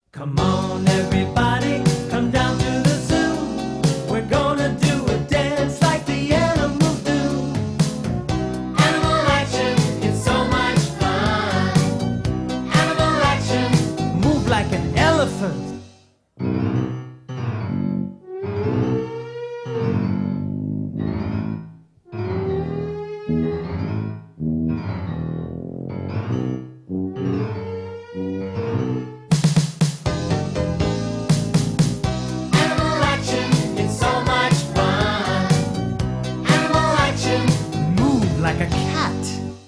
Come on, everybody, come down to the zoo. We're gonna do a dance like the animals do. Animal action is so much fun. Animal action, move like an elephant. Like a cat.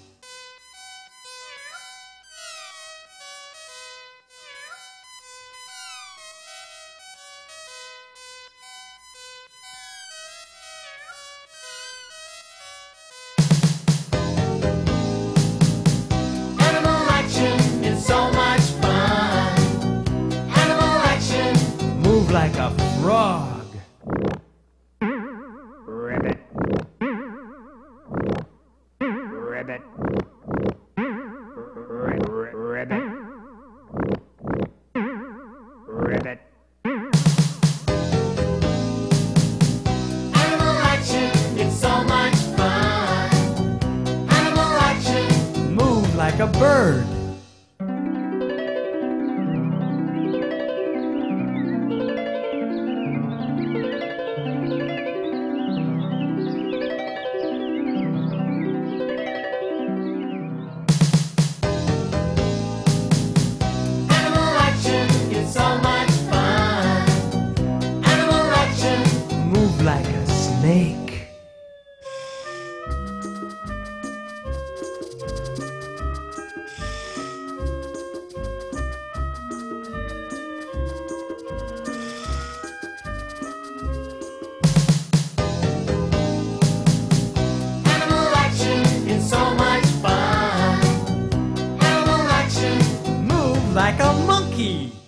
Animal action is so much fun. Animal action, move like a frog. Ribbit. Ribbit. Ribbit. Ribbit. Animal action, it's so much fun. Animal action, move like a bird. Like a snake. Animal action is so much fun. Animal action, move like a monkey.